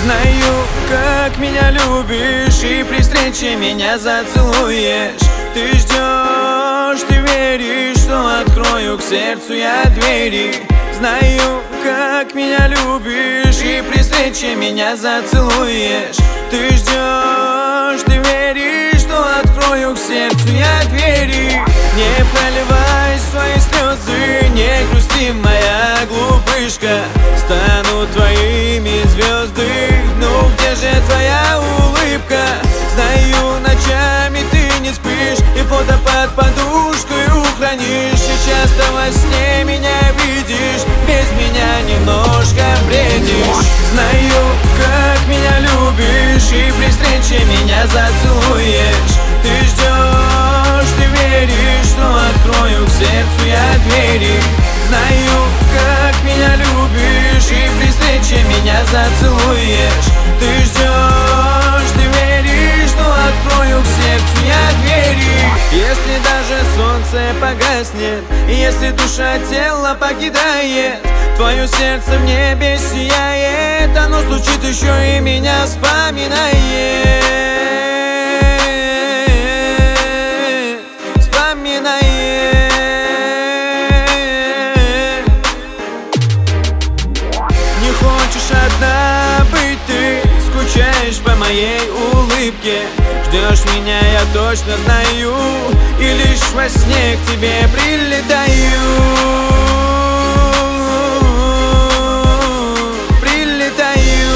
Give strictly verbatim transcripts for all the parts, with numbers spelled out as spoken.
Знаю, как меня любишь, и при встрече меня зацелуешь. Ты ждешь, ты веришь, что открою к сердцу я двери. Знаю, как меня любишь, и при встрече меня зацелуешь. Ты ждешь, ты веришь, что открою к сердцу я двери. Не проливай свои слезы, не грусти, моя глупышка. Станут твоими звезды, ну где же твоя улыбка? Знаю, ночами ты не спишь и фото под подушкой хранишь. И часто во сне меня видишь, без меня немножко бредишь. Знаю, как меня любишь, и при встрече меня зацелуешь. Ты ждешь, ты веришь, что открою к сердцу я двери. Знаю, как меня любишь, и при встрече меня зацелуешь. Ты ждешь, ты веришь, что открою к сердцу я двери. Если даже солнце погаснет, и если душа тело покидает, твое сердце в небе сияет, оно стучит еще и меня вспоминает. Вспоминает. Не хочешь одна быть ты, скучаешь по моей улыбке. Ждешь меня, я точно знаю, и лишь во сне к тебе прилетаю. Прилетаю.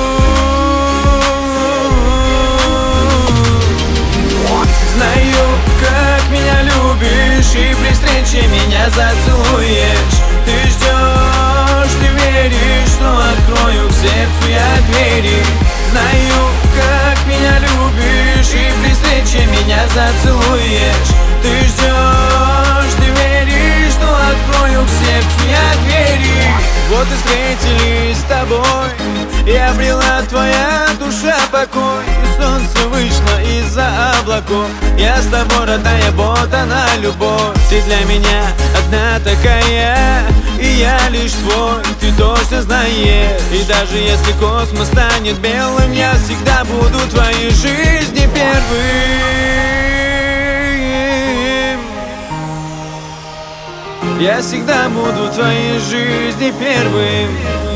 Знаю, как меня любишь, и при встрече меня зацелуешь. Ты ждешь, ты веришь, что открою к сердцу я двери. Знаю, как меня любишь, и при встрече меня зацелуешь. Ты ждешь, ты веришь, что открою к сердцу я двери. Вот и встретились с тобой, и обрела твоя душа покой. И солнце вышло из-за облаков, я с тобой, родная, вот она любовь. Ты для меня одна такая, и я лишь твой, ты точно знаешь. И даже если космос станет белым, я всегда буду в твоей жизни первым. Я всегда буду в твоей жизни первым.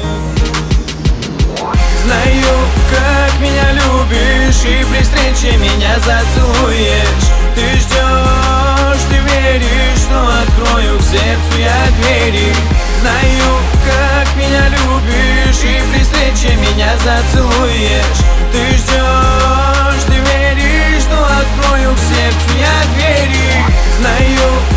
Знаю, как меня любишь, и при встрече меня зацелуешь. Ты ждешь, ты веришь, что открою к сердцу я двери. Знаю, как меня любишь, и при встрече меня зацелуешь. Ты ждешь, ты веришь, что открою к сердцу я двери. Знаю,